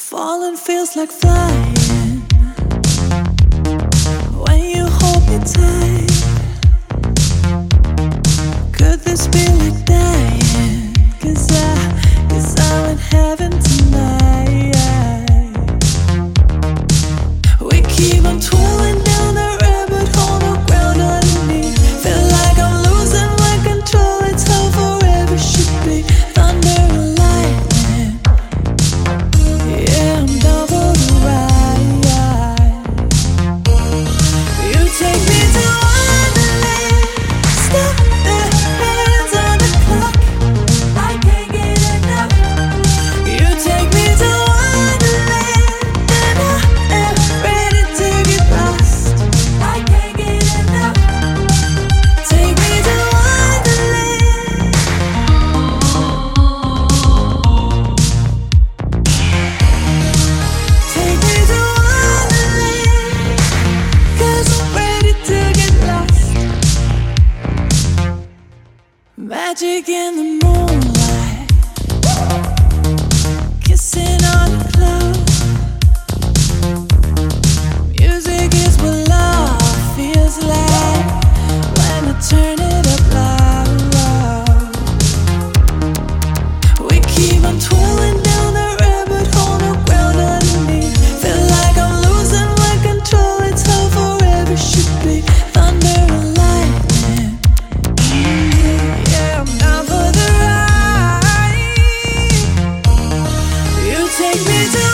Falling feels like flying when you hold me tight. Could this be like dying? Cause I'm in heaven tonight. We keep on twirling down the rabbit hole, no ground underneath. Feel like I'm losing my control, it's how forever should be. Thunder and lightning, yeah, I'm down for the ride. You take me to Wonderland, stop the hands on the clock, I can't get enough. You take me to Wonderland, and I am ready to get lost, I can't get enough. Take me to Wonderland. Take me to Wonderland, 'cause I'm ready to get lost. Magic in the moonlight, kissing on the clouds. Music is what love feels like when I turn it up loud. We keep on twirling down the rabbit hole, no ground underneath. Feel like I'm losing my control, it's how forever should be. Thunder and lightning, yeah, I'm down for the ride. You take me to